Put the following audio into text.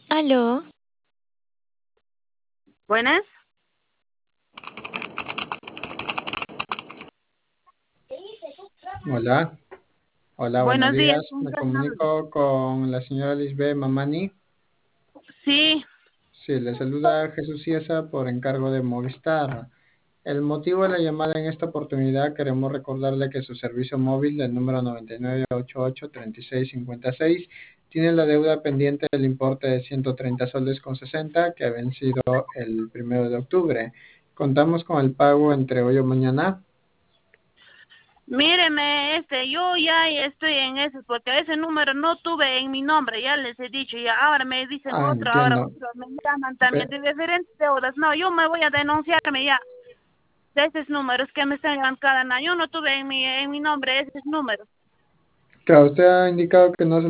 Aló, Buenas. Hola, hola, buenos Buenos días, días. ¿con Me quién hablo? comunico con la señora Lisbeth Mamani. Sí, Sí, le saluda Jesús Ciesa por encargo de Movistar. El motivo de la llamada en esta oportunidad, queremos recordarle que su servicio móvil del número 9988-3656 tiene la deuda pendiente del importe de 130 soles con 60 que ha vencido el 1 de octubre. Contamos con el pago entre hoy o mañana. míreme, yo ya estoy en eso, porque ese número no tuve en mi nombre, ya les he dicho, y ahora me dicen Ah, otro, ahora entiendo. otro, me llaman también de diferentes deudas. No, yo me voy a denunciarme ya de esos números que me están llamando cada año. Yo no tuve en mi nombre esos números. Claro, usted ha indicado que no se